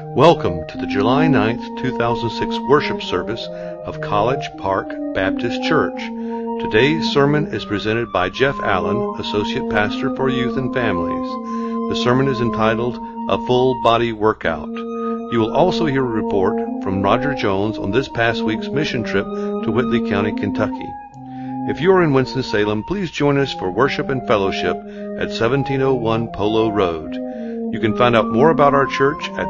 Welcome to the July 9th, 2006 worship service of College Park Baptist Church. Today's sermon is presented by Jeff Allen, Associate Pastor for Youth and Families. The sermon is entitled, A Full Body Workout. You will also hear a report from Roger Jones on this past week's mission trip to Whitley County, Kentucky. If you are in Winston-Salem, please join us for worship and fellowship at 1701 Polo Road. You can find out more about our church at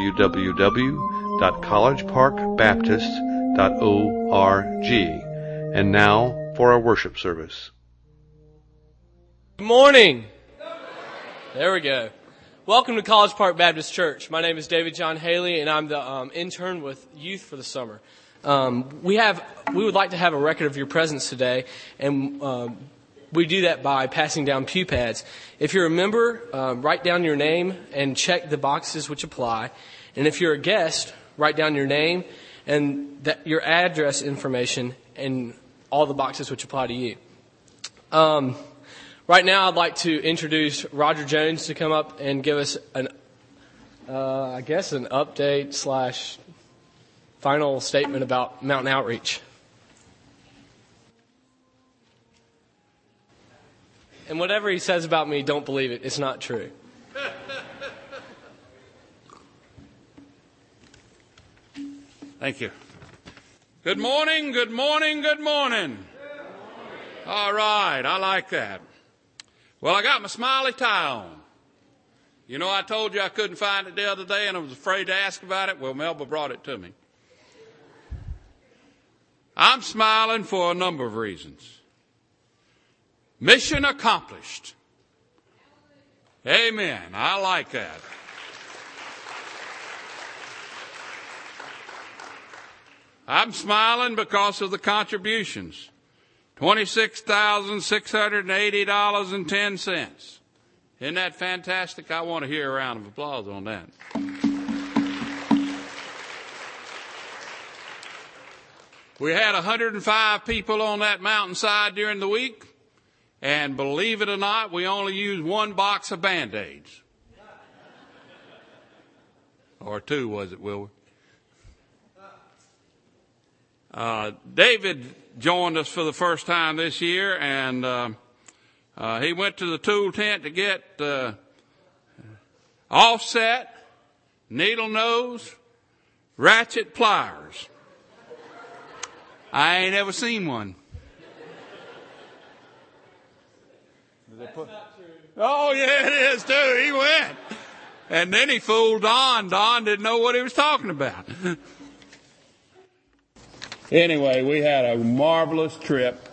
www.collegeparkbaptist.org. And now for our worship service. Good morning. There we go. Welcome to College Park Baptist Church. My name is David John Haley, and I'm the intern with Youth for the summer. We would like to have a record of your presence today, and we do that by passing down pew pads. If you're a member, write down your name and check the boxes which apply. And if you're a guest, write down your name and your address information in all the boxes which apply to you. Right now, I'd like to introduce Roger Jones to come up and give us an update / final statement about Mountain Outreach. And whatever he says about me, don't believe it. It's not true. Thank you. Good morning, good morning, good morning. All right, I like that. Well, I got my smiley tie on. You know, I told you I couldn't find it the other day and I was afraid to ask about it. Well, Melba brought it to me. I'm smiling for a number of reasons. Mission accomplished. Amen. I like that. I'm smiling because of the contributions. $26,680.10. Isn't that fantastic? I want to hear a round of applause on that. We had 105 people on that mountainside during the week. And believe it or not, we only used one box of Band-Aids. Or two, was it, Wilbur? David joined us for the first time this year, and he went to the tool tent to get offset, needle nose, ratchet pliers. I ain't ever seen one. That's not true. Oh, yeah, it is, too. He went. And then he fooled Don. Don didn't know what he was talking about. Anyway, we had a marvelous trip.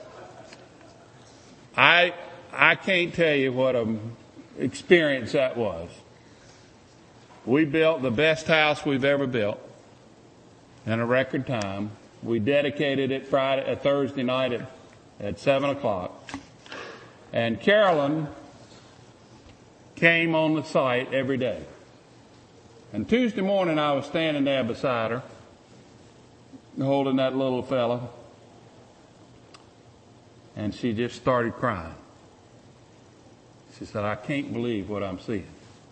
I can't tell you what an experience that was. We built the best house we've ever built in a record time. We dedicated it Thursday night at 7 o'clock. And Carolyn came on the site every day. And Tuesday morning I was standing there beside her, holding that little fella. And she just started crying. She said, I can't believe what I'm seeing.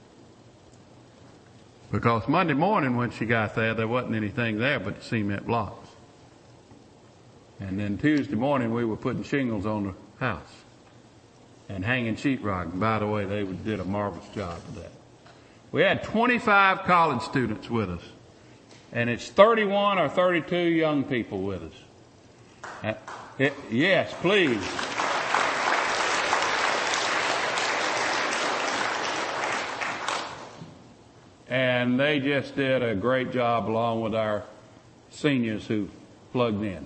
Because Monday morning when she got there wasn't anything there but the cement blocks. And then Tuesday morning we were putting shingles on the house and hanging sheetrock. And by the way, they did a marvelous job of that. We had 25 college students with us. And it's 31 or 32 young people with us. Yes, please. And they just did a great job along with our seniors who plugged in.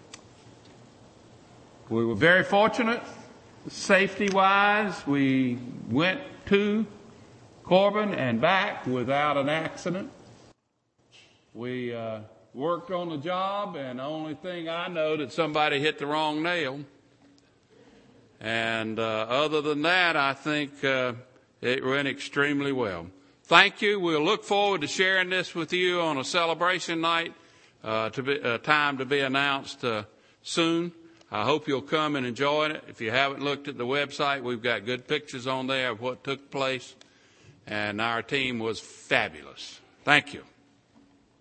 We were very fortunate, safety-wise. We went to Corbin and back without an accident. We worked on the job, and the only thing I know that somebody hit the wrong nail. And other than that, I think it went extremely well. Thank you. We'll look forward to sharing this with you on a celebration night, time to be announced soon. I hope you'll come and enjoy it. If you haven't looked at the website, we've got good pictures on there of what took place. And our team was fabulous. Thank you.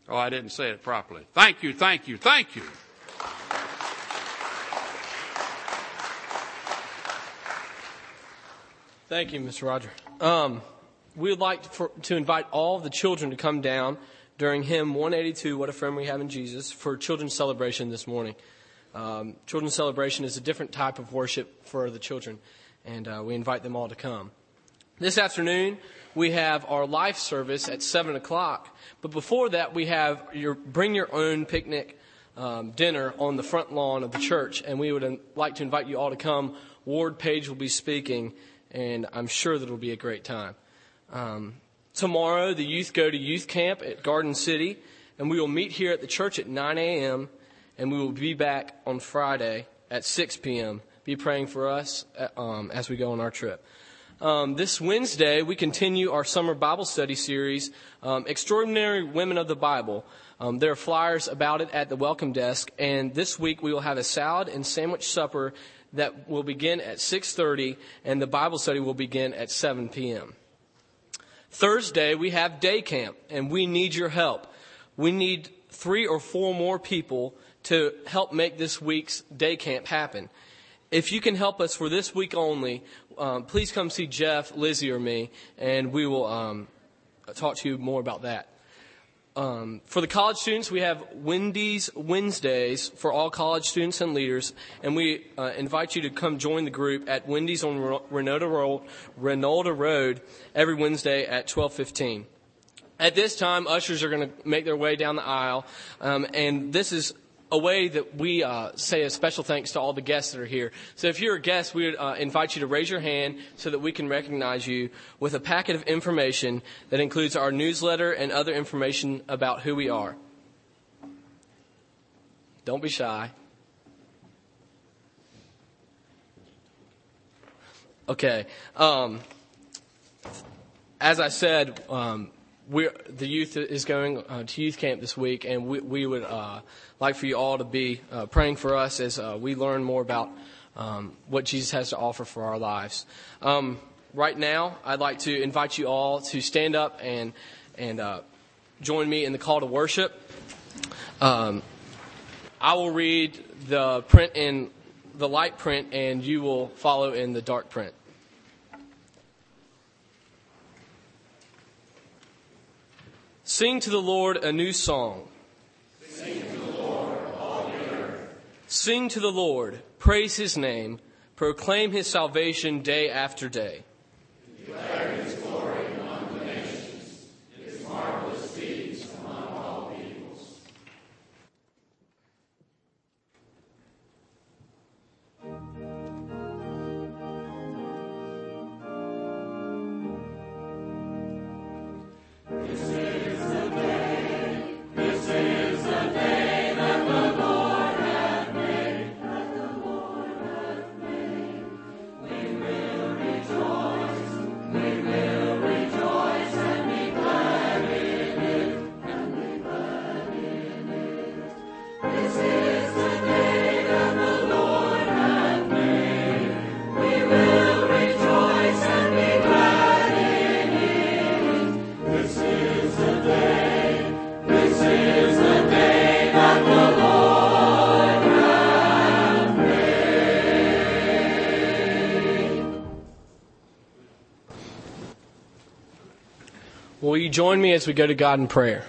Oh, I didn't say it properly. Thank you, thank you, thank you. Thank you, Mr. Roger. We would like to invite all of the children to come down during hymn 182, What a Friend We Have in Jesus, for children's celebration this morning. Children's celebration is a different type of worship for the children, and we invite them all to come. This afternoon, we have our life service at 7 o'clock, but before that, we have your bring your own picnic dinner on the front lawn of the church, and we would like to invite you all to come. Ward Page will be speaking, and I'm sure that it will be a great time. Tomorrow, the youth go to youth camp at Garden City, and we will meet here at the church at 9 a.m., and we will be back on Friday at 6 p.m. Be praying for us as we go on our trip. This Wednesday, we continue our summer Bible study series, Extraordinary Women of the Bible. There are flyers about it at the welcome desk, and this week we will have a salad and sandwich supper that will begin at 6:30, and the Bible study will begin at 7 p.m. Thursday, we have day camp, and we need your help. We need 3 or 4 more people to help make this week's day camp happen. If you can help us for this week only, please come see Jeff, Lizzie, or me, and we will talk to you more about that. For the college students, we have Wendy's Wednesdays for all college students and leaders, and we invite you to come join the group at Wendy's on Reynolda Road every Wednesday at 12:15. At this time, ushers are going to make their way down the aisle, and this is a way that we say a special thanks to all the guests that are here. So if you're a guest, we would invite you to raise your hand so that we can recognize you with a packet of information that includes our newsletter and other information about who we are. Don't be shy. Okay. As I said, the youth is going to youth camp this week, and we would like for you all to be praying for us as we learn more about what Jesus has to offer for our lives. Right now, I'd like to invite you all to stand up and join me in the call to worship. I will read the print in the light print, and you will follow in the dark print. Sing to the Lord a new song. Sing to the Lord, all the earth. Sing to the Lord, praise His name, proclaim His salvation day after day. Declare His glory among the nations, His marvelous deeds among all peoples. Will you join me as we go to God in prayer?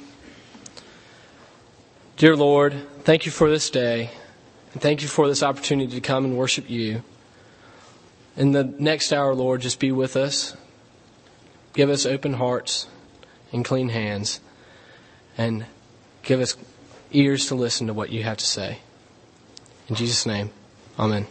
Dear Lord, thank you for this day, and thank you for this opportunity to come and worship you. In the next hour, Lord, just be with us. Give us open hearts and clean hands, and give us ears to listen to what you have to say. In Jesus' name, amen.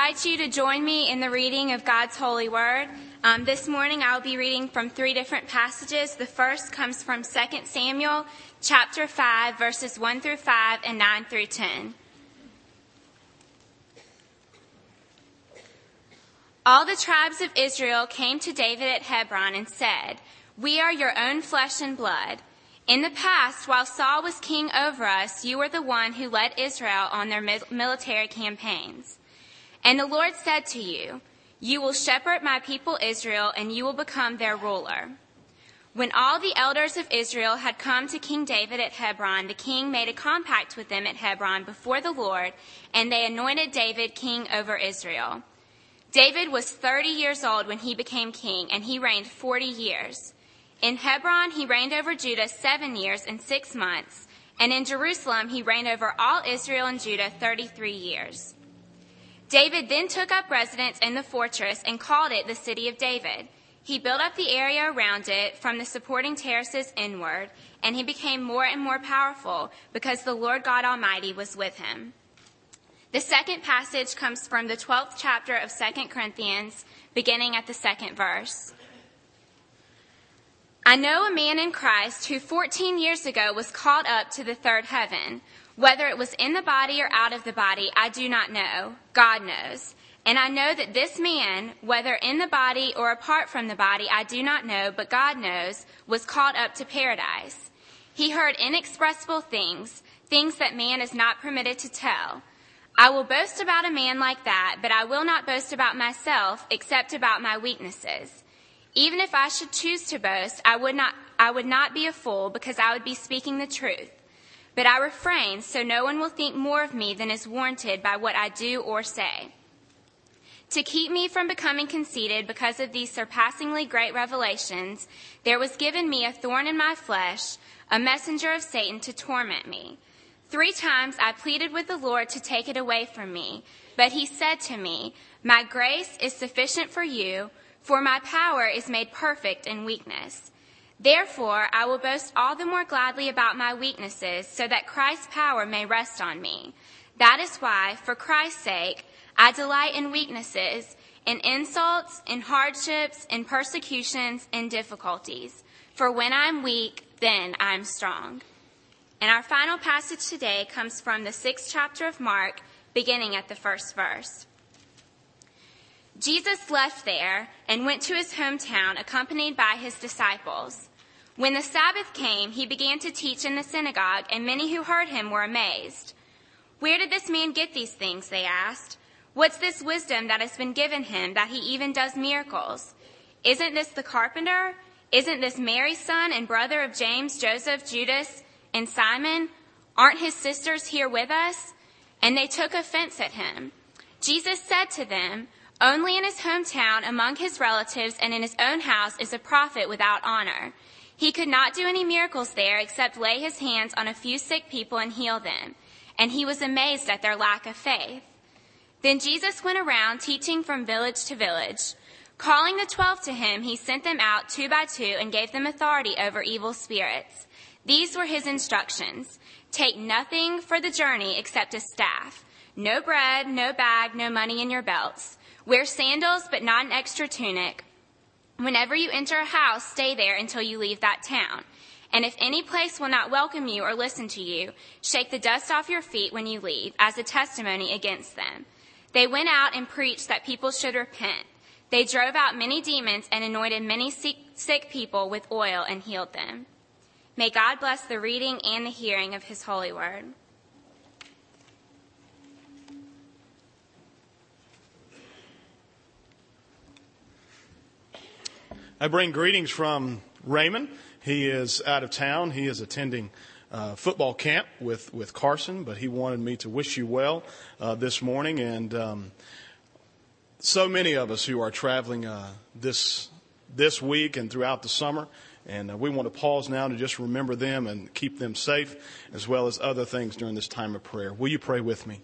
invite you to join me in the reading of God's holy word. This morning I'll be reading from 3 different passages. The first comes from 2 Samuel chapter 5, verses 1 through 5 and 9 through 10. All the tribes of Israel came to David at Hebron and said, "We are your own flesh and blood. In the past, while Saul was king over us, you were the one who led Israel on their military campaigns. And the Lord said to you, 'You will shepherd my people Israel, and you will become their ruler.'" When all the elders of Israel had come to King David at Hebron, the king made a compact with them at Hebron before the Lord, and they anointed David king over Israel. David was 30 years old when he became king, and he reigned 40 years. In Hebron, he reigned over Judah 7 years and 6 months, and in Jerusalem, he reigned over all Israel and Judah 33 years. David then took up residence in the fortress and called it the City of David. He built up the area around it from the supporting terraces inward, and he became more and more powerful because the Lord God Almighty was with him. The second passage comes from the 12th chapter of 2 Corinthians, beginning at the 2nd verse. "I know a man in Christ who 14 years ago was called up to the third heaven. Whether it was in the body or out of the body, I do not know. God knows. And I know that this man, whether in the body or apart from the body, I do not know, but God knows, was called up to paradise. He heard inexpressible things, things that man is not permitted to tell. I will boast about a man like that, but I will not boast about myself, except about my weaknesses. Even if I should choose to boast, I would not be a fool, because I would be speaking the truth. But I refrain, so no one will think more of me than is warranted by what I do or say. To keep me from becoming conceited because of these surpassingly great revelations, there was given me a thorn in my flesh, a messenger of Satan to torment me. 3 times I pleaded with the Lord to take it away from me, but he said to me, 'My grace is sufficient for you, for my power is made perfect in weakness.' Therefore, I will boast all the more gladly about my weaknesses, so that Christ's power may rest on me. That is why, for Christ's sake, I delight in weaknesses, in insults, in hardships, in persecutions, in difficulties. For when I am weak, then I am strong." And our final passage today comes from the 6th chapter of Mark, beginning at the 1st verse. Jesus left there and went to his hometown, accompanied by his disciples. When the Sabbath came, he began to teach in the synagogue, and many who heard him were amazed. "Where did this man get these things?" they asked. "What's this wisdom that has been given him, that he even does miracles? Isn't this the carpenter? Isn't this Mary's son and brother of James, Joseph, Judas, and Simon? Aren't his sisters here with us?" And they took offense at him. Jesus said to them, "Only in his hometown, among his relatives, and in his own house is a prophet without honor. He could not do any miracles there except lay his hands on a few sick people and heal them. And he was amazed at their lack of faith." Then Jesus went around teaching from village to village. Calling the 12 to him, he sent them out 2 by 2 and gave them authority over evil spirits. These were his instructions: "Take nothing for the journey except a staff. No bread, no bag, no money in your belts. Wear sandals, but not an extra tunic. Whenever you enter a house, stay there until you leave that town. And if any place will not welcome you or listen to you, shake the dust off your feet when you leave, as a testimony against them." They went out and preached that people should repent. They drove out many demons and anointed many sick people with oil and healed them. May God bless the reading and the hearing of his holy word. I bring greetings from Raymond. He is out of town. He is attending football camp with Carson, but he wanted me to wish you well this morning. And so many of us who are traveling this week and throughout the summer, and we want to pause now to just remember them and keep them safe, as well as other things during this time of prayer. Will you pray with me?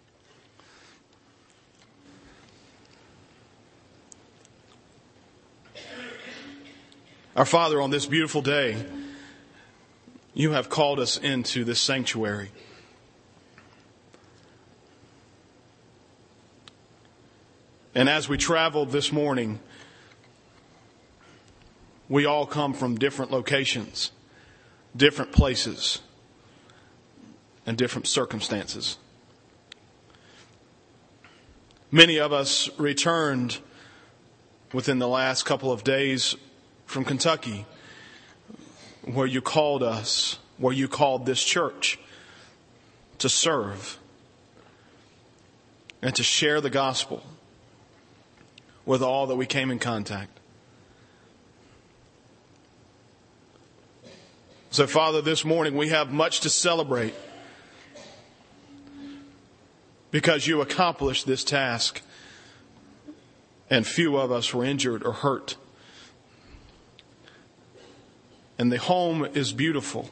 Our Father, on this beautiful day, you have called us into this sanctuary. And as we traveled this morning, we all come from different locations, different places, and different circumstances. Many of us returned within the last couple of days from Kentucky, where you called us, where you called this church to serve and to share the gospel with all that we came in contact. So, Father, this morning we have much to celebrate because you accomplished this task and few of us were injured or hurt. And the home is beautiful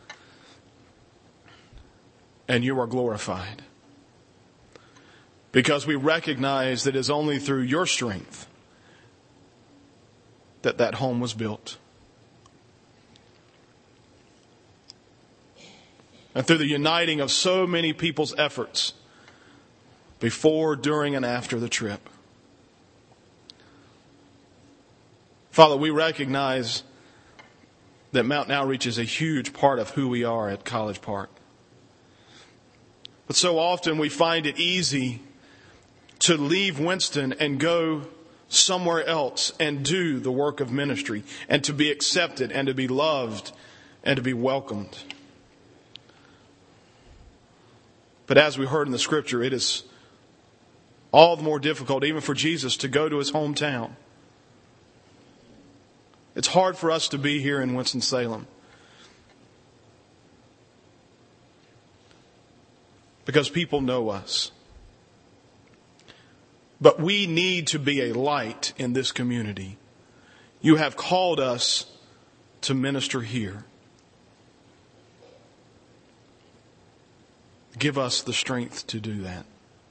and you are glorified because we recognize that it is only through your strength that that home was built. And through the uniting of so many people's efforts before, during, and after the trip. Father, we recognize that Mountain Outreach is a huge part of who we are at College Park. But so often we find it easy to leave Winston and go somewhere else and do the work of ministry and to be accepted and to be loved and to be welcomed. But as we heard in the scripture, it is all the more difficult even for Jesus to go to his hometown. It's hard for us to be here in Winston-Salem because people know us. But we need to be a light in this community. You have called us to minister here. Give us the strength to do that.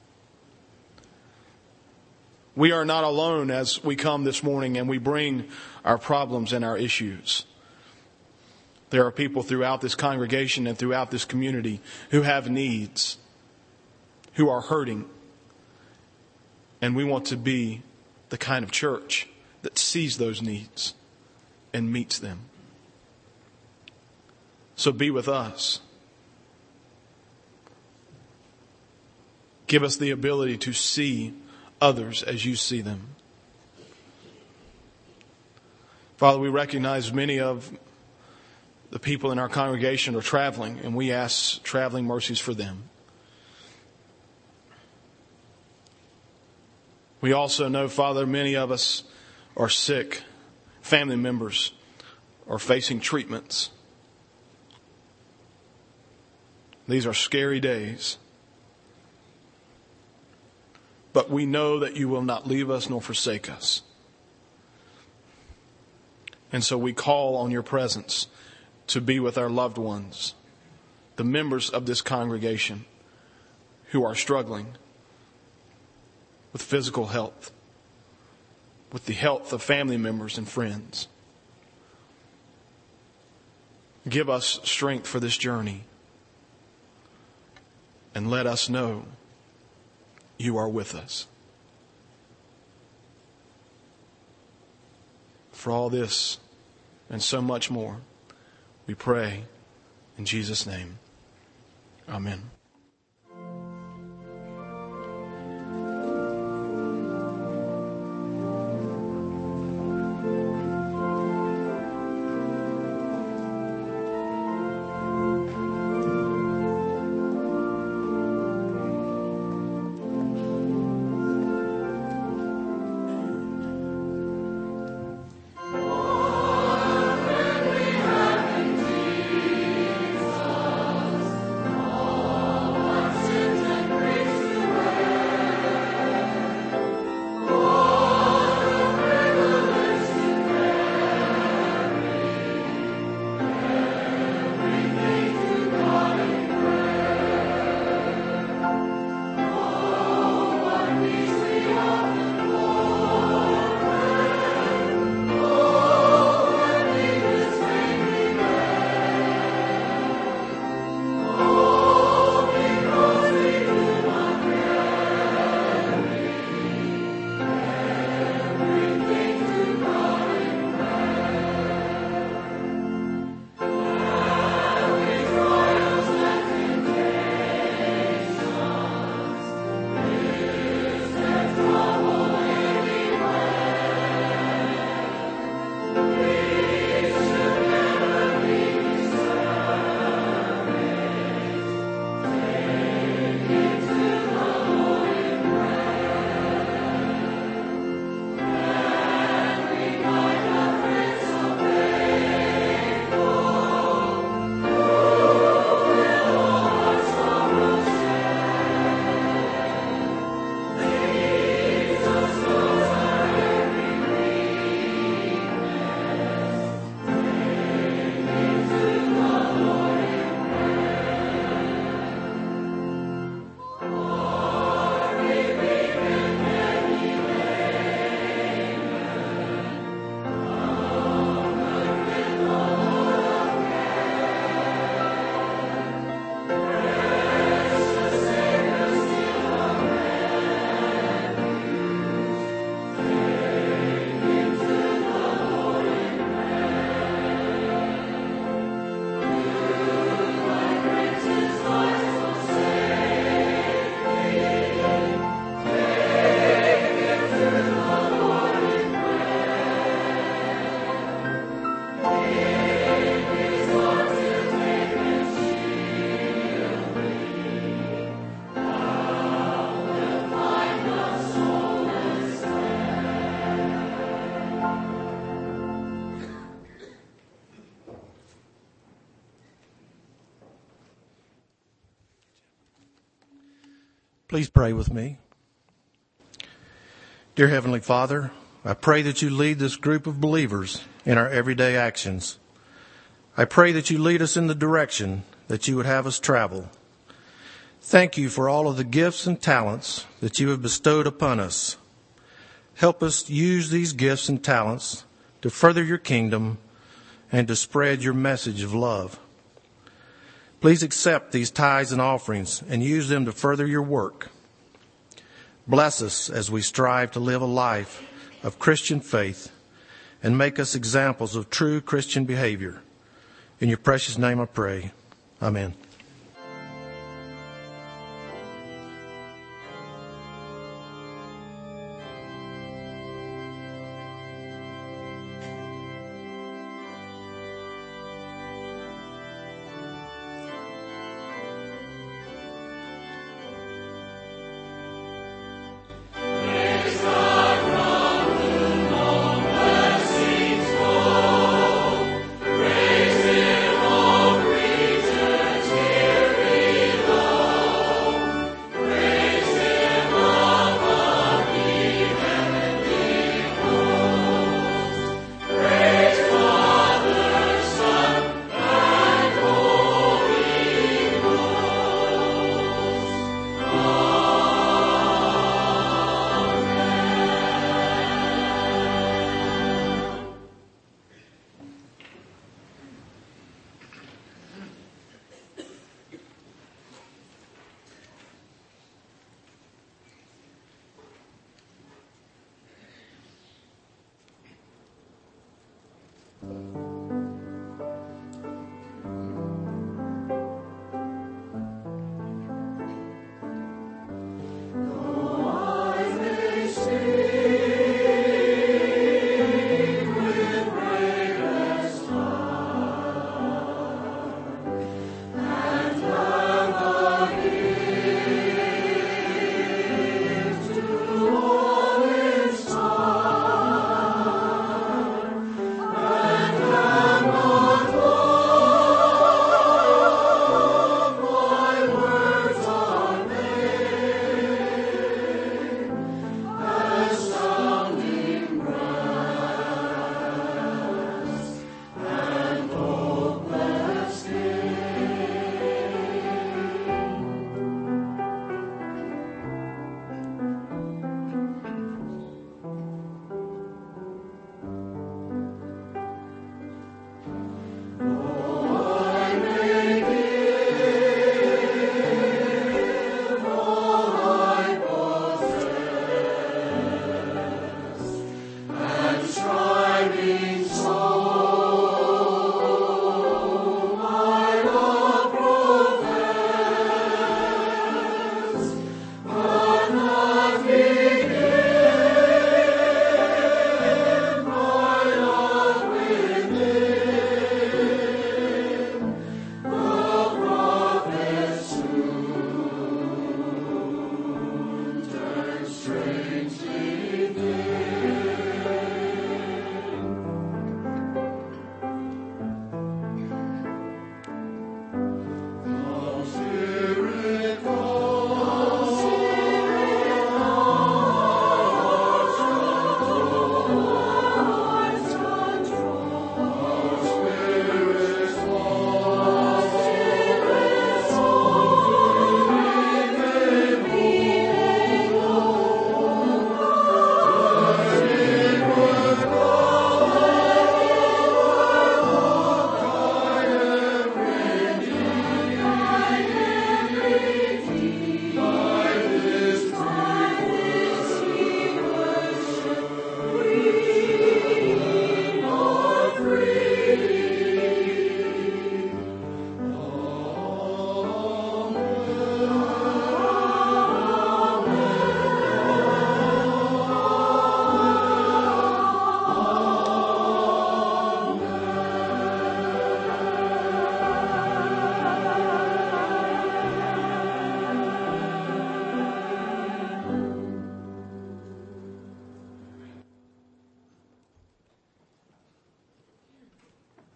We are not alone as we come this morning and we bring our problems and our issues. There are people throughout this congregation and throughout this community who have needs, who are hurting. And we want to be the kind of church that sees those needs and meets them. So be with us. Give us the ability to see others as you see them. Father, we recognize many of the people in our congregation are traveling, and we ask traveling mercies for them. We also know, Father, many of us are sick. Family members are facing treatments. These are scary days. But we know that you will not leave us nor forsake us. And so we call on your presence to be with our loved ones, the members of this congregation who are struggling with physical health, with the health of family members and friends. Give us strength for this journey and let us know you are with us. For all this and so much more, we pray in Jesus' name. Amen. Please pray with me. Dear Heavenly Father, I pray that you lead this group of believers in our everyday actions. I pray that you lead us in the direction that you would have us travel. Thank you for all of the gifts and talents that you have bestowed upon us. Help us use these gifts and talents to further your kingdom and to spread your message of love. Please accept these tithes and offerings and use them to further your work. Bless us as we strive to live a life of Christian faith and make us examples of true Christian behavior. In your precious name I pray. Amen.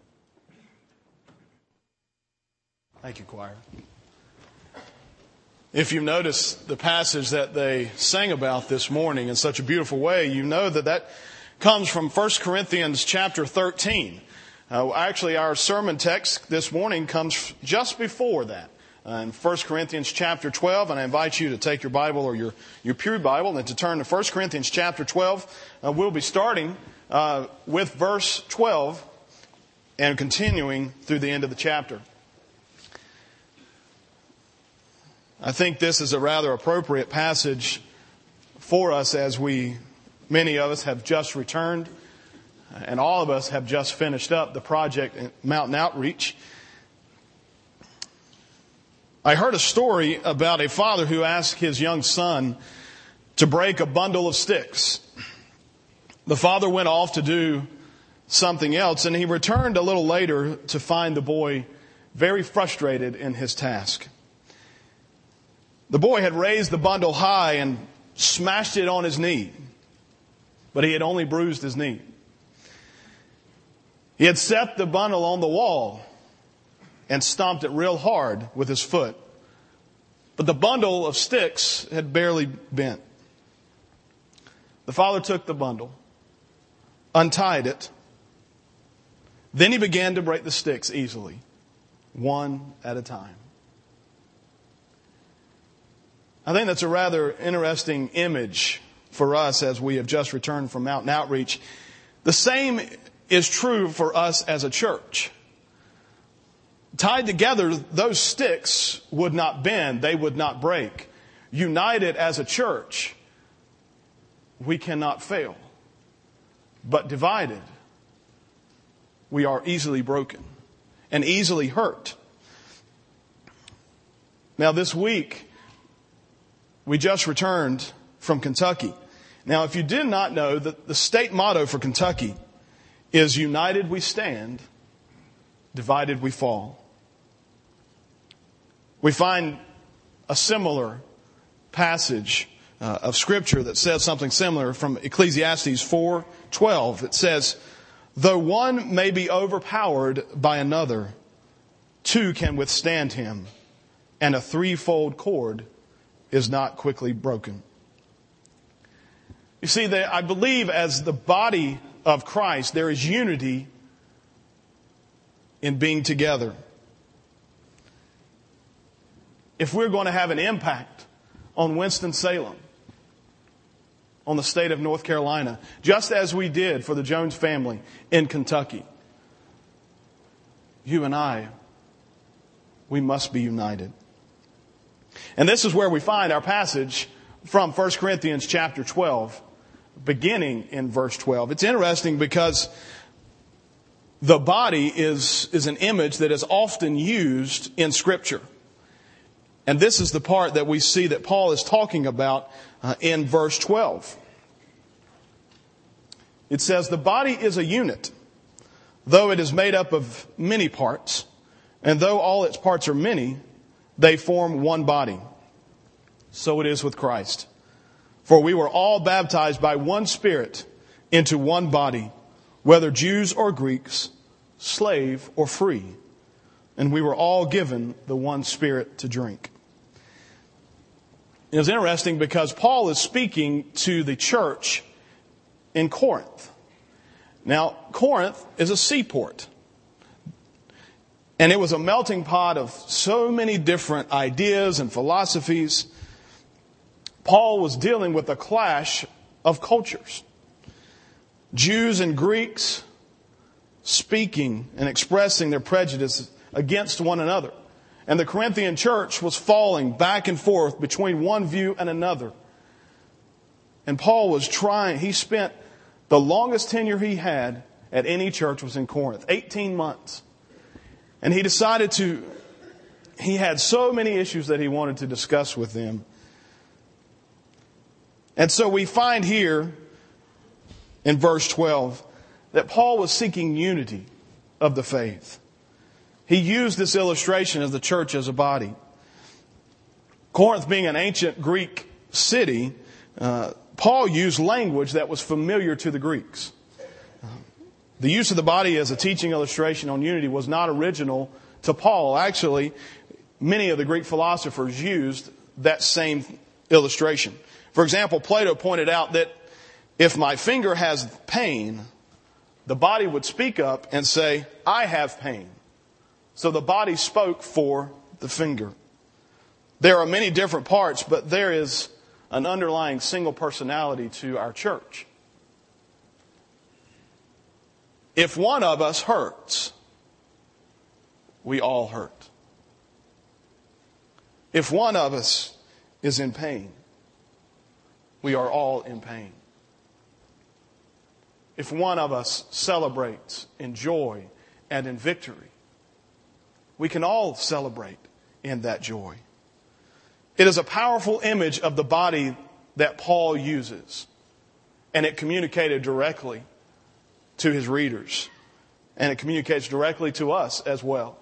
Thank you, choir. If you notice the passage that they sang about this morning in such a beautiful way, you know that comes from 1 Corinthians chapter 13. Actually, our sermon text this morning comes just before that. In 1 Corinthians chapter 12, and I invite you to take your Bible or your Pew Bible and to turn to 1 Corinthians chapter 12. We'll be starting with verse 12 and continuing through the end of the chapter. I think this is a rather appropriate passage for us as many of us have just returned and all of us have just finished up the project at Mountain Outreach. I heard a story about a father who asked his young son to break a bundle of sticks. The father went off to do something else, and he returned a little later to find the boy very frustrated in his task. The boy had raised the bundle high and smashed it on his knee, but he had only bruised his knee. He had set the bundle on the wall and stomped it real hard with his foot, but the bundle of sticks had barely bent. The father took the bundle, untied it, then he began to break the sticks easily, one at a time. I think that's a rather interesting image for us as we have just returned from Mountain Outreach. The same is true for us as a church. Tied together, those sticks would not bend, they would not break. United as a church, we cannot fail. But divided, we are easily broken and easily hurt. Now this week, we just returned from Kentucky. Now, if you did not know, the state motto for Kentucky is united we stand, divided we fall. We find a similar passage of Scripture that says something similar from Ecclesiastes 4:12. It says, though one may be overpowered by another, two can withstand him, and a threefold cord is not quickly broken. You see, I believe as the body of Christ, there is unity in being together. If we're going to have an impact on Winston-Salem, on the state of North Carolina, just as we did for the Jones family in Kentucky, you and I, we must be united. And this is where we find our passage from 1 Corinthians chapter 12, beginning in verse 12. It's interesting because the body is an image that is often used in Scripture. And this is the part that we see that Paul is talking about in verse 12. It says, the body is a unit, though it is made up of many parts, and though all its parts are many, they form one body. So it is with Christ. For we were all baptized by one Spirit into one body, whether Jews or Greeks, slave or free. And we were all given the one Spirit to drink. It was interesting because Paul is speaking to the church in Corinth. Now, Corinth is a seaport. And it was a melting pot of so many different ideas and philosophies. Paul was dealing with a clash of cultures. Jews and Greeks speaking and expressing their prejudice against one another. And the Corinthian church was falling back and forth between one view and another. And Paul was he spent the longest tenure he had at any church was in Corinth, 18 months. And he decided he had so many issues that he wanted to discuss with them. And so we find here in verse 12 that Paul was seeking unity of the faith. He used this illustration of the church as a body. Corinth being an ancient Greek city, Paul used language that was familiar to the Greeks. The use of the body as a teaching illustration on unity was not original to Paul. Actually, many of the Greek philosophers used that same illustration. For example, Plato pointed out that if my finger has pain, the body would speak up and say, I have pain. So the body spoke for the finger. There are many different parts, but there is an underlying single personality to our church. If one of us hurts, we all hurt. If one of us is in pain, we are all in pain. If one of us celebrates in joy and in victory, we can all celebrate in that joy. It is a powerful image of the body that Paul uses, and it communicated directly to his readers, and it communicates directly to us as well.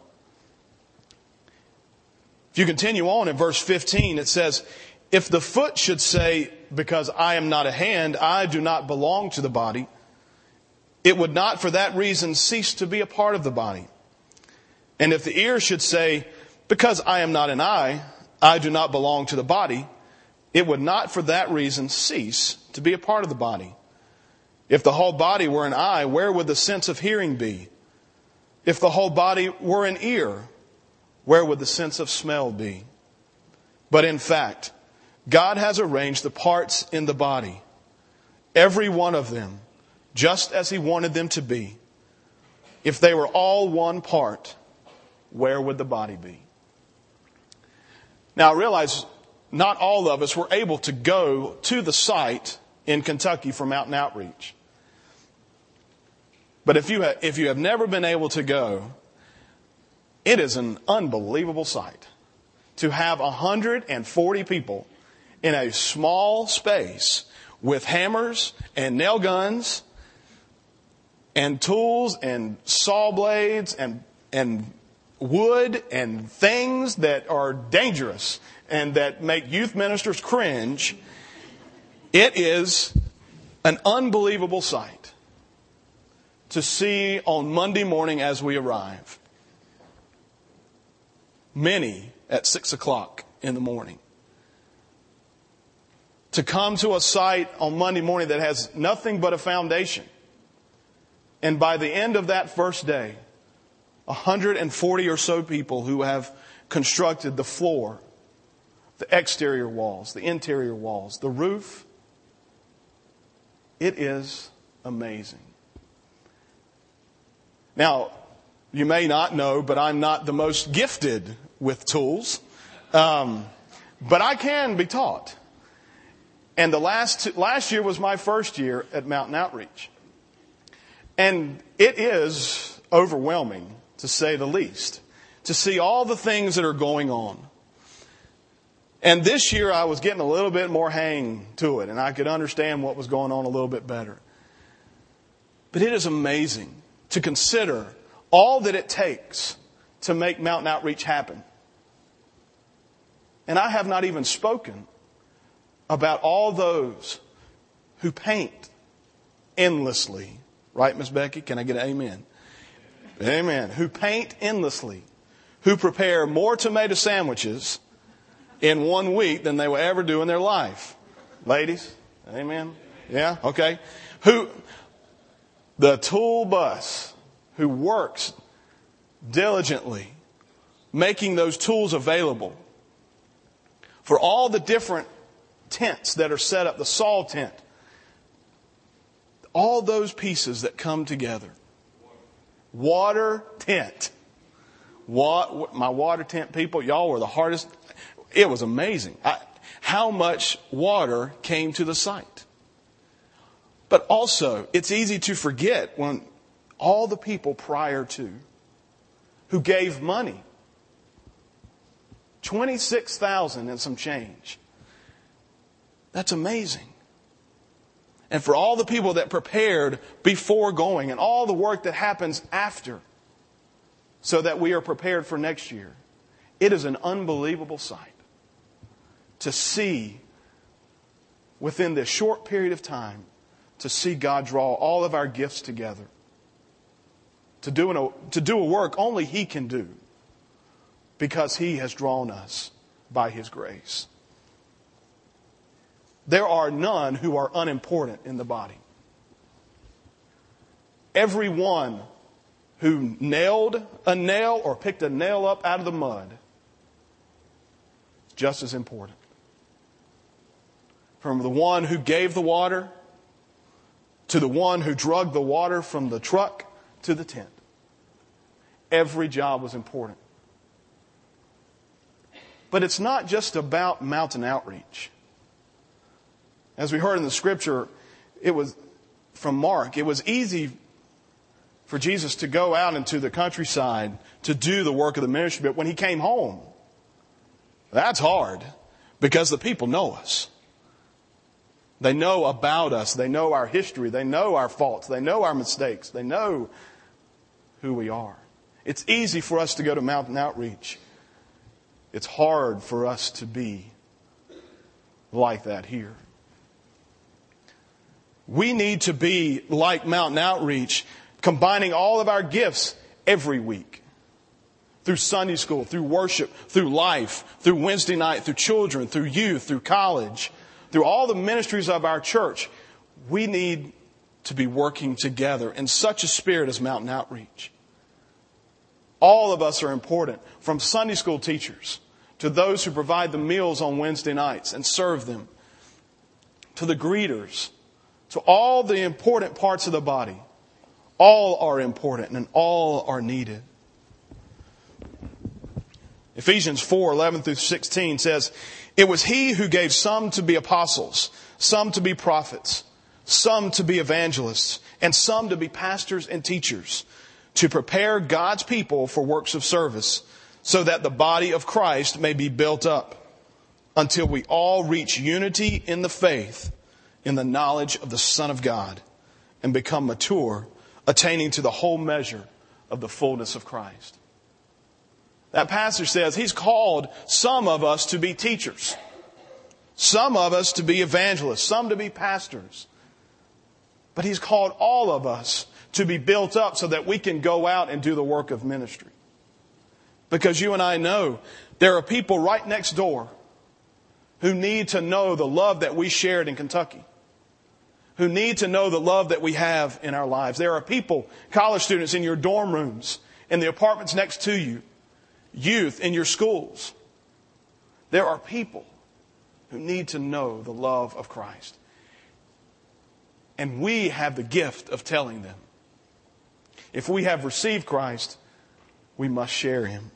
If you continue on in verse 15, it says, if the foot should say, because I am not a hand, I do not belong to the body, it would not for that reason cease to be a part of the body. And if the ear should say, because I am not an eye, I do not belong to the body, it would not for that reason cease to be a part of the body. If the whole body were an eye, where would the sense of hearing be? If the whole body were an ear, where would the sense of smell be? But in fact, God has arranged the parts in the body, every one of them, just as He wanted them to be. If they were all one part, where would the body be? Now I realize not all of us were able to go to the site in Kentucky for Mountain Outreach. But if you have never been able to go, it is an unbelievable sight to have 140 people in a small space with hammers and nail guns and tools and saw blades and wood and things that are dangerous and that make youth ministers cringe. It is an unbelievable sight to see on Monday morning as we arrive. Many at 6 o'clock in the morning. To come to a site on Monday morning that has nothing but a foundation. And by the end of that first day, 140 or so people who have constructed the floor, the exterior walls, the interior walls, the roof. It is amazing. Now, you may not know, but I'm not the most gifted with tools. But I can be taught. And the last year was my first year at Mountain Outreach. And it is overwhelming, to say the least, to see all the things that are going on. And this year I was getting a little bit more hang to it, and I could understand what was going on a little bit better. But it is amazing to consider all that it takes to make Mountain Outreach happen. And I have not even spoken about all those who paint endlessly. Right, Miss Becky? Can I get an amen? Amen. Who paint endlessly. Who prepare more tomato sandwiches in 1 week than they will ever do in their life. Ladies? Amen? Yeah? Okay. The tool bus who works diligently making those tools available for all the different tents that are set up, the saw tent, all those pieces that come together. Water tent. My water tent people, y'all were the hardest. It was amazing how much water came to the site. But also, it's easy to forget when all the people prior to who gave money, $26,000 and some change. That's amazing. And for all the people that prepared before going and all the work that happens after so that we are prepared for next year, it is an unbelievable sight to see within this short period of time, to see God draw all of our gifts together to do a work only He can do because He has drawn us by His grace. there are none who are unimportant in the body. Everyone who nailed a nail or picked a nail up out of the mud is just as important. From the one who gave the water to the one who drug the water from the truck to the tent. Every job was important. But it's not just about mountain outreach. As we heard in the scripture, it was from Mark, it was easy for Jesus to go out into the countryside to do the work of the ministry. But when he came home, that's hard because the people know us. They know about us. They know our history. They know our faults. They know our mistakes. They know who we are. It's easy for us to go to mountain outreach. It's hard for us to be like that here. We need to be like Mountain Outreach, combining all of our gifts every week. Through Sunday school, through worship, through life, through Wednesday night, through children, through youth, through college, through all the ministries of our church. We need to be working together in such a spirit as Mountain Outreach. All of us are important, from Sunday school teachers to those who provide the meals on Wednesday nights and serve them, to the greeters, to all the important parts of the body. All are important and all are needed. Ephesians 4:11-16 says, "It was he who gave some to be apostles, some to be prophets, some to be evangelists, and some to be pastors and teachers, to prepare God's people for works of service, so that the body of Christ may be built up, until we all reach unity in the faith, in the knowledge of the Son of God, and become mature, attaining to the whole measure of the fullness of Christ." That passage says he's called some of us to be teachers, some of us to be evangelists, some to be pastors. But he's called all of us to be built up so that we can go out and do the work of ministry. Because you and I know there are people right next door who need to know the love that we shared in Kentucky, who need to know the love that we have in our lives. There are people, college students in your dorm rooms, in the apartments next to you, youth in your schools. There are people who need to know the love of Christ. And we have the gift of telling them. If we have received Christ, we must share Him.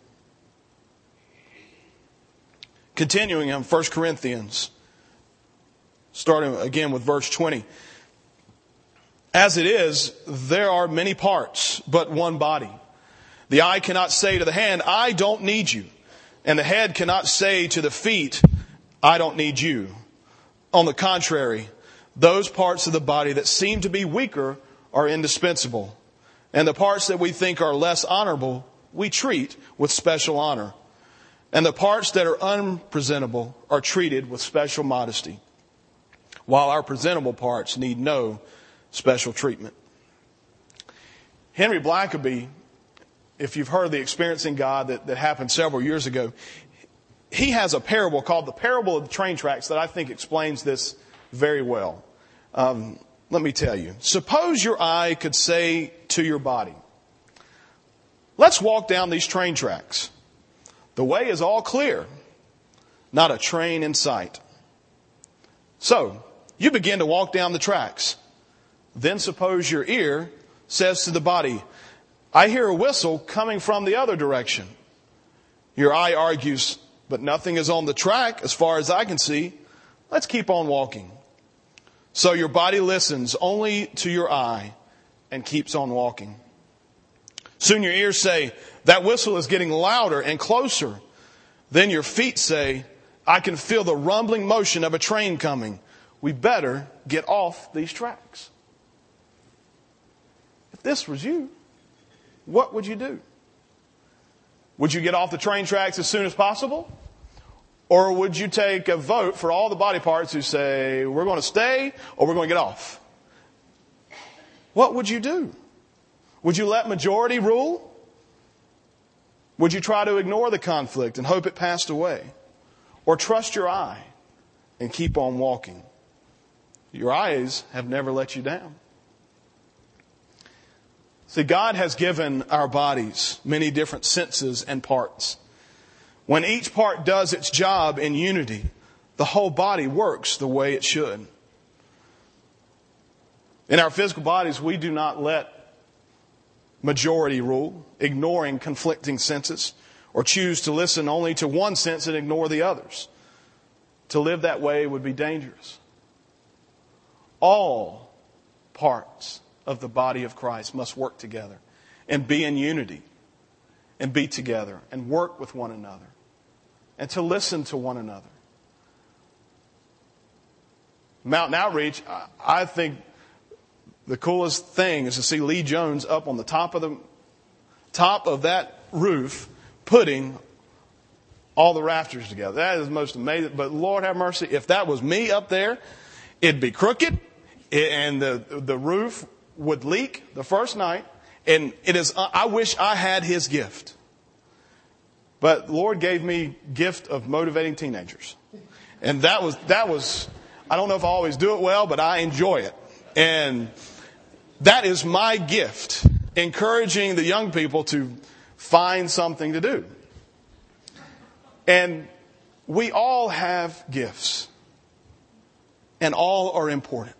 Continuing in 1 Corinthians, starting again with verse 20. "As it is, there are many parts, but one body. The eye cannot say to the hand, 'I don't need you.' And the head cannot say to the feet, 'I don't need you.' On the contrary, those parts of the body that seem to be weaker are indispensable. And the parts that we think are less honorable, we treat with special honor. And the parts that are unpresentable are treated with special modesty, while our presentable parts need no special treatment." Henry Blackaby, if you've heard of the Experiencing God that happened several years ago, he has a parable called the Parable of the Train Tracks that I think explains this very well. Let me tell you. Suppose your eye could say to your body, "Let's walk down these train tracks. The way is all clear. Not a train in sight." So, you begin to walk down the tracks. Then suppose your ear says to the body, "I hear a whistle coming from the other direction." Your eye argues, "But nothing is on the track as far as I can see. Let's keep on walking." So your body listens only to your eye and keeps on walking. Soon your ears say, "That whistle is getting louder and closer." Then your feet say, "I can feel the rumbling motion of a train coming. We better get off these tracks." If this was you, what would you do? Would you get off the train tracks as soon as possible? Or would you take a vote for all the body parts who say, "We're going to stay," or "We're going to get off"? What would you do? Would you let majority rule? Would you try to ignore the conflict and hope it passed away? Or trust your eye and keep on walking? Your eyes have never let you down. See, God has given our bodies many different senses and parts. When each part does its job in unity, the whole body works the way it should. In our physical bodies, we do not let majority rule, ignoring conflicting senses, or choose to listen only to one sense and ignore the others. To live that way would be dangerous. All parts of the body of Christ must work together and be in unity and be together and work with one another and to listen to one another. Mountain Outreach, I think the coolest thing is to see Lee Jones up on the top of that roof putting all the rafters together. That is most amazing. But Lord have mercy, if that was me up there, it'd be crooked and the roof would leak the first night. And I wish I had his gift. But the Lord gave me gift of motivating teenagers. And that was, I don't know if I always do it well, but I enjoy it. And that is my gift, encouraging the young people to find something to do. And we all have gifts, and all are important.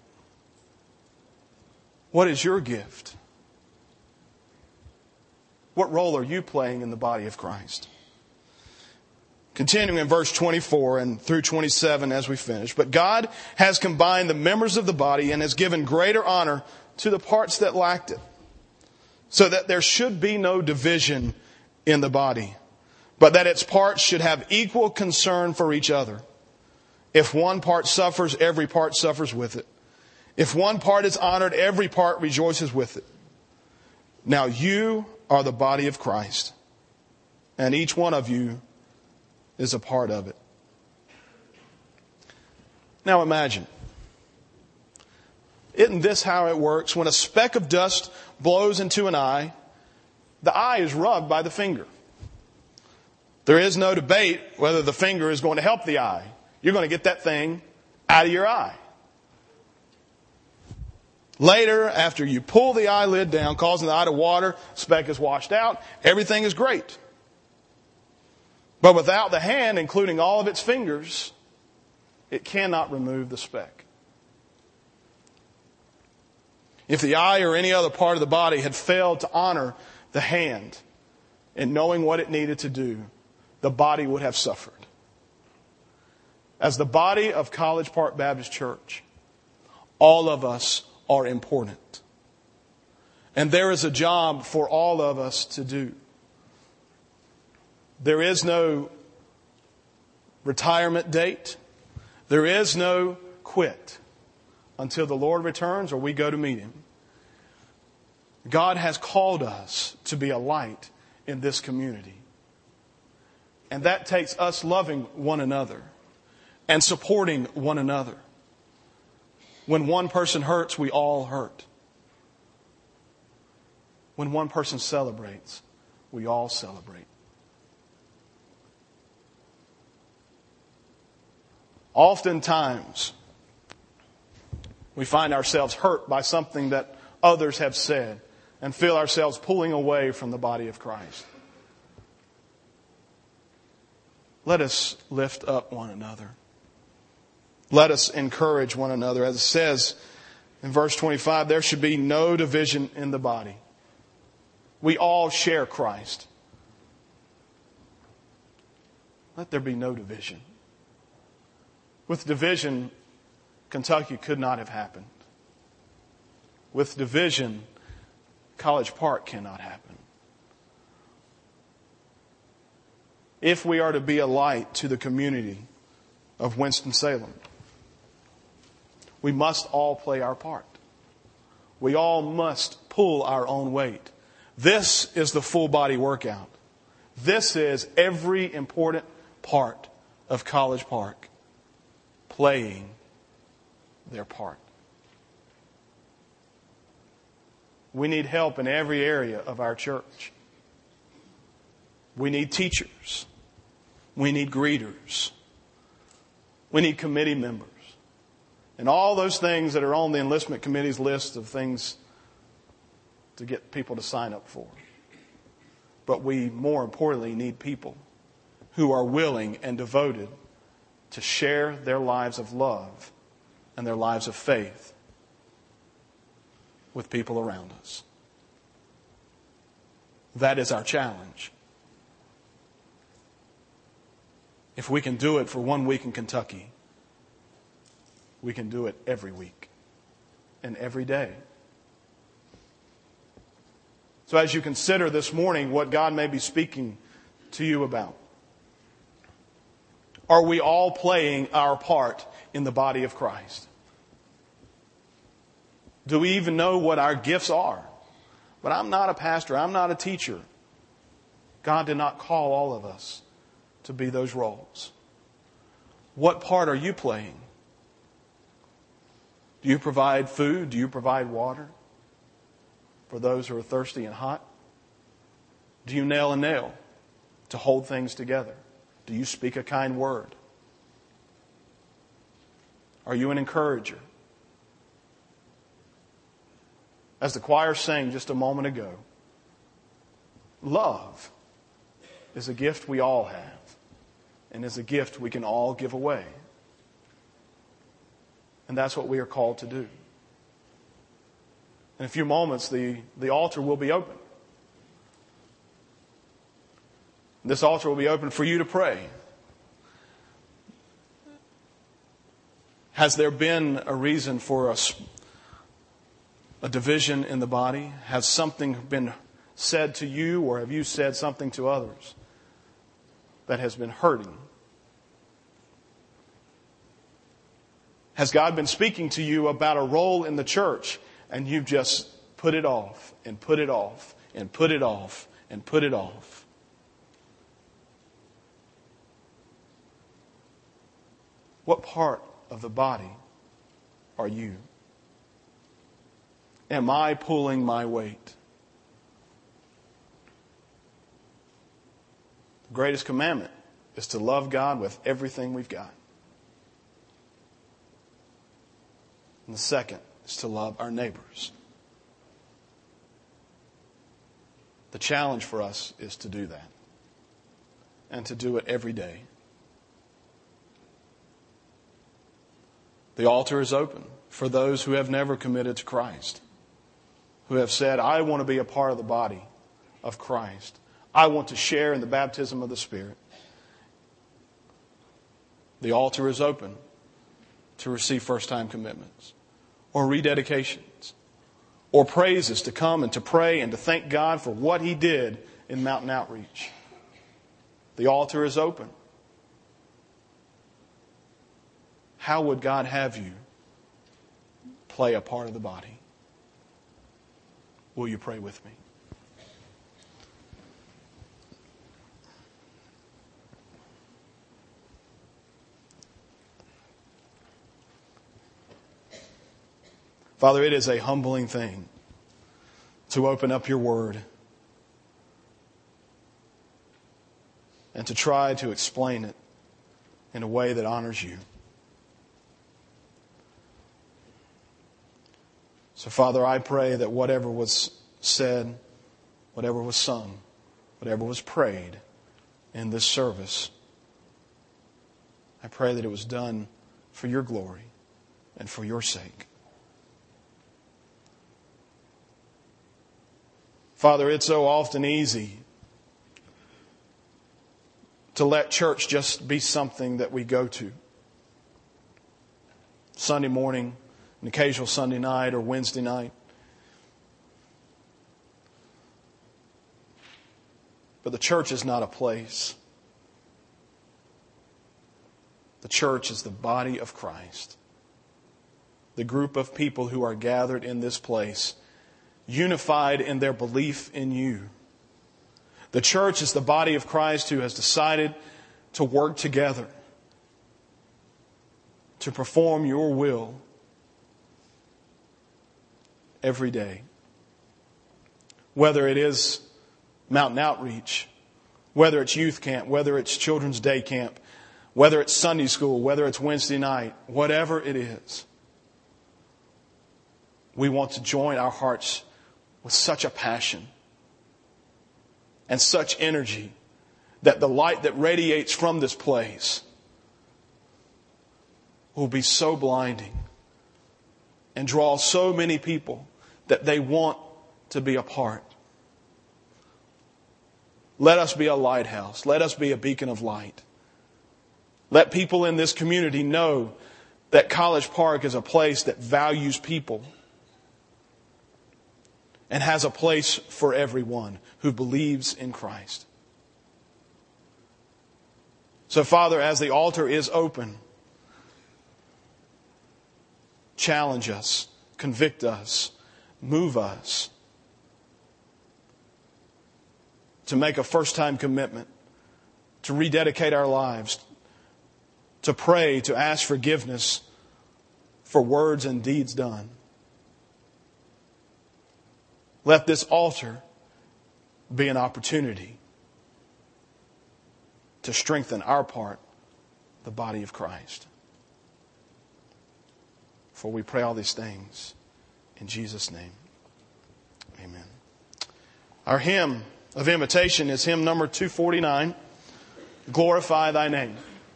What is your gift? What role are you playing in the body of Christ? Continuing in verse 24 and through 27 as we finish. But God has combined the members of the body and has given greater honor to the parts that lacked it, so that there should be no division in the body, but that its parts should have equal concern for each other. If one part suffers, every part suffers with it. If one part is honored, every part rejoices with it. Now you are the body of Christ, and each one of you is a part of it. Now imagine, isn't this how it works? When a speck of dust blows into an eye, the eye is rubbed by the finger. There is no debate whether the finger is going to help the eye. You're going to get that thing out of your eye. Later, after you pull the eyelid down, causing the eye to water, speck is washed out, everything is great. But without the hand, including all of its fingers, it cannot remove the speck. If the eye or any other part of the body had failed to honor the hand in knowing what it needed to do, the body would have suffered. As the body of College Park Baptist Church, all of us are important. And there is a job for all of us to do. There is no retirement date. There is no quit until the Lord returns or we go to meet Him. God has called us to be a light in this community. And that takes us loving one another and supporting one another. When one person hurts, we all hurt. When one person celebrates, we all celebrate. Oftentimes, we find ourselves hurt by something that others have said and feel ourselves pulling away from the body of Christ. Let us lift up one another. Let us encourage one another. As it says in verse 25, there should be no division in the body. We all share Christ. Let there be no division. With division, Kentucky could not have happened. With division, College Park cannot happen. If we are to be a light to the community of Winston-Salem, we must all play our part. We all must pull our own weight. This is the full body workout. This is every important part of College Park playing their part. We need help in every area of our church. We need teachers. We need greeters. We need committee members. and all those things that are on the enlistment committee's list of things to get people to sign up for. But we, more importantly, need people who are willing and devoted to share their lives of love and their lives of faith with people around us. That is our challenge. If we can do it for 1 week in Kentucky, we can do it every week and every day. So as you consider this morning what God may be speaking to you about, are we all playing our part in the body of Christ? Do we even know what our gifts are? But I'm not a pastor. I'm not a teacher. God did not call all of us to be those roles. What part are you playing? Do you provide food? Do you provide water for those who are thirsty and hot? Do you nail a nail to hold things together? Do you speak a kind word? Are you an encourager? As the choir sang just a moment ago, love is a gift we all have and is a gift we can all give away. And that's what we are called to do. In a few moments, the altar will be open. This altar will be open for you to pray. Has there been a reason for a division in the body? Has something been said to you, or have you said something to others that has been hurting? Has God been speaking to you about a role in the church and you've just put it off and put it off and put it off and put it off? What part of the body are you? Am I pulling my weight? The greatest commandment is to love God with everything we've got. And the second is to love our neighbors. The challenge for us is to do that. And to do it every day. The altar is open for those who have never committed to Christ. Who have said, I want to be a part of the body of Christ. I want to share in the baptism of the Spirit. The altar is open to receive first-time commitments or rededications or praises to come and to pray and to thank God for what He did in Mountain Outreach. The altar is open. How would God have you play a part of the body? Will you pray with me? Father, it is a humbling thing to open up your word and to try to explain it in a way that honors you. So, Father, I pray that whatever was said, whatever was sung, whatever was prayed in this service, I pray that it was done for your glory and for your sake. Father, it's so often easy to let church just be something that we go to. Sunday morning, an occasional Sunday night or Wednesday night. But the church is not a place. The church is the body of Christ. The group of people who are gathered in this place, unified in their belief in you. The church is the body of Christ who has decided to work together to perform your will every day. Whether it is Mountain Outreach, whether it's youth camp, whether it's children's day camp, whether it's Sunday school, whether it's Wednesday night, whatever it is, we want to join our hearts with such a passion and such energy that the light that radiates from this place will be so blinding and draw so many people that they want to be a part. Let us be a lighthouse. Let us be a beacon of light. Let people in this community know that College Park is a place that values people and has a place for everyone who believes in Christ. So, Father, as the altar is open, challenge us, convict us, move us to make a first-time commitment, to rededicate our lives, to pray, to ask forgiveness for words and deeds done. Let this altar be an opportunity to strengthen our part, the body of Christ. For we pray all these things in Jesus' name. Amen. Our hymn of invitation is hymn number 249, Glorify Thy Name.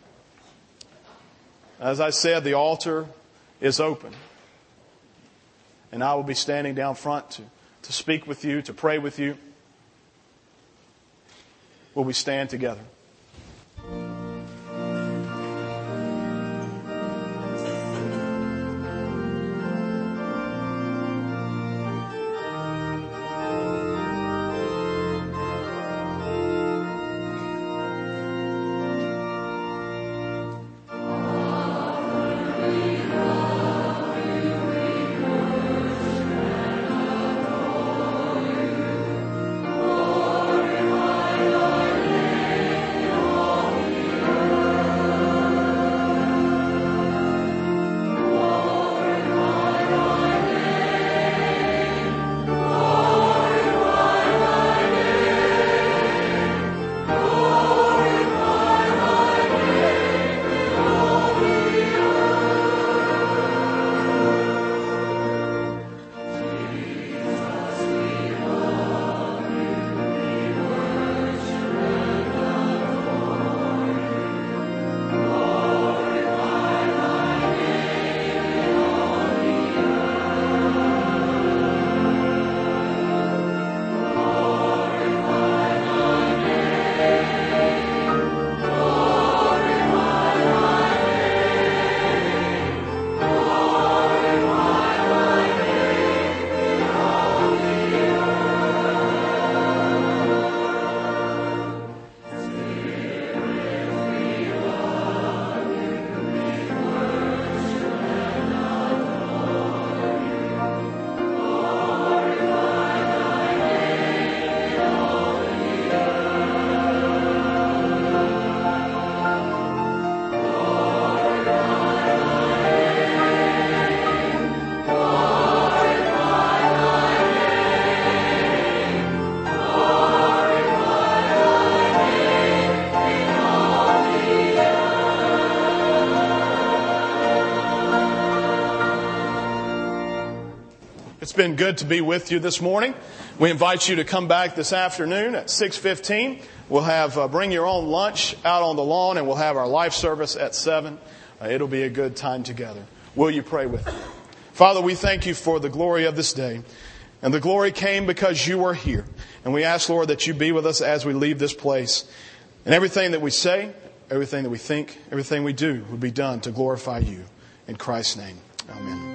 As I said, the altar is open. And I will be standing down front to speak with you, to pray with you. Will we stand together? It's been good to be with you this morning. We invite you to come back this afternoon at 6:15. We'll have bring your own lunch out on the lawn, and we'll have our life service at 7. It'll be a good time together. Will you pray with me? Father, we thank you for the glory of this day. And the glory came because you were here. And we ask, Lord, that you be with us as we leave this place. And everything that we say, everything that we think, everything we do will be done to glorify you. In Christ's name, amen.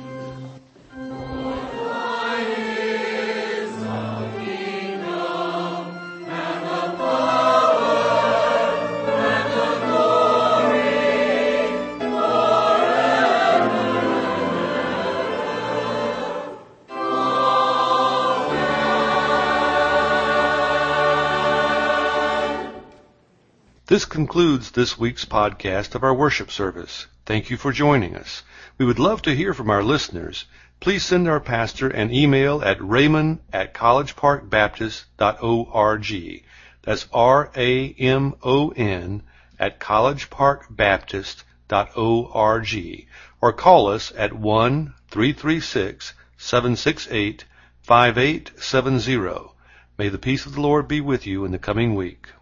This concludes this week's podcast of our worship service. Thank you for joining us. We would love to hear from our listeners. Please send our pastor an email at raymond@collegeparkbaptist.org. That's RAMON @collegeparkbaptist.org. Or call us at 1-336 768-5870. May the peace of the Lord be with you in the coming week.